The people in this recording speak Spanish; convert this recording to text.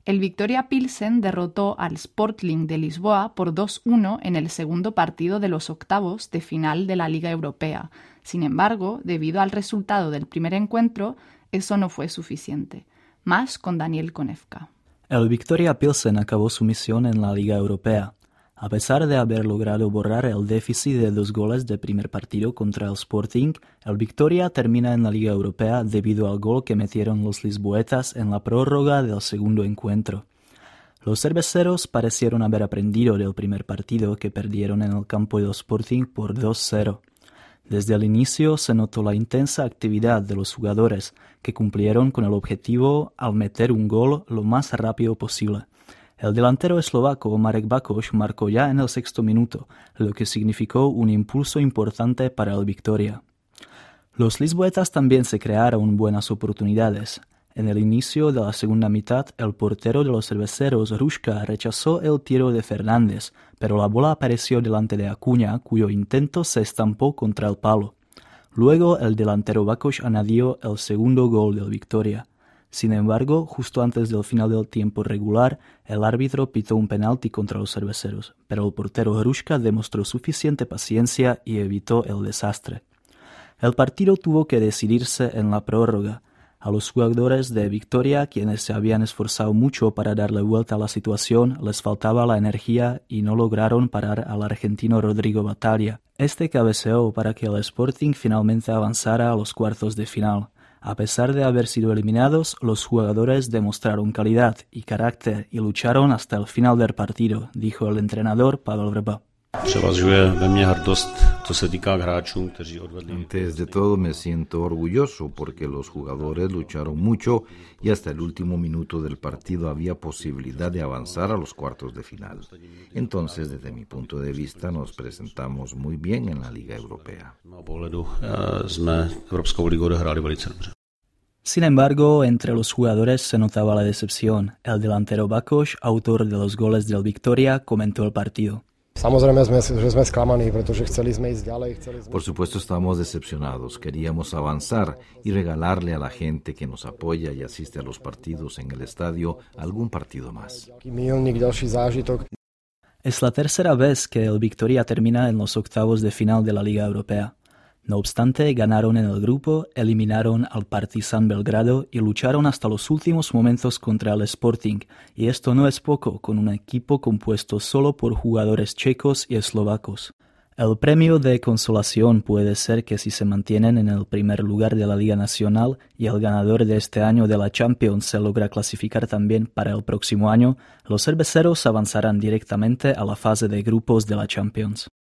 El Victoria Pilsen derrotó al Sporting de Lisboa por 2-1 en el segundo partido de los octavos de final de la Liga Europea. Sin embargo, debido al resultado del primer encuentro, eso no fue suficiente. Más con Daniel Konevka. El Victoria Pilsen acabó su misión en la Liga Europea. A pesar de haber logrado borrar el déficit de 2 goles del primer partido contra el Sporting, el Victoria termina en la Liga Europea debido al gol que metieron los lisboetas en la prórroga del segundo encuentro. Los cerveceros parecieron haber aprendido del primer partido que perdieron en el campo del Sporting por 2-0. Desde el inicio se notó la intensa actividad de los jugadores, que cumplieron con el objetivo al meter un gol lo más rápido posible. El delantero eslovaco Marek Bakos marcó ya en el 6º minuto, lo que significó un impulso importante para el Victoria. Los lisboetas también se crearon buenas oportunidades. En el inicio de la segunda mitad, el portero de los cerveceros, Ruška, rechazó el tiro de Fernández, pero la bola apareció delante de Acuña, cuyo intento se estampó contra el palo. Luego, el delantero Bakos añadió el segundo gol del Victoria. Sin embargo, justo antes del final del tiempo regular, el árbitro pitó un penalti contra los cerveceros, pero el portero Ruška demostró suficiente paciencia y evitó el desastre. El partido tuvo que decidirse en la prórroga. A los jugadores de Victoria, quienes se habían esforzado mucho para darle vuelta a la situación, les faltaba la energía y no lograron parar al argentino Rodrigo Batalla. Este cabeceó para que el Sporting finalmente avanzara a los cuartos de final. A pesar de haber sido eliminados, los jugadores demostraron calidad y carácter y lucharon hasta el final del partido, dijo el entrenador Pavel Vrba. Antes de todo me siento orgulloso porque los jugadores lucharon mucho y hasta el último minuto del partido había posibilidad de avanzar a los cuartos de final. Entonces, desde mi punto de vista, nos presentamos muy bien en la Liga Europea. Sin embargo, entre los jugadores se notaba la decepción. El delantero Bakos, autor de los goles del Victoria, comentó el partido. Por supuesto estamos decepcionados, queríamos avanzar y regalarle a la gente que nos apoya y asiste a los partidos en el estadio algún partido más. Es la tercera vez que el Victoria termina en los octavos de final de la Liga Europea. No obstante, ganaron en el grupo, eliminaron al Partizan Belgrado y lucharon hasta los últimos momentos contra el Sporting, y esto no es poco con un equipo compuesto solo por jugadores checos y eslovacos. El premio de consolación puede ser que si se mantienen en el primer lugar de la Liga Nacional y el ganador de este año de la Champions se logra clasificar también para el próximo año, los cerveceros avanzarán directamente a la fase de grupos de la Champions.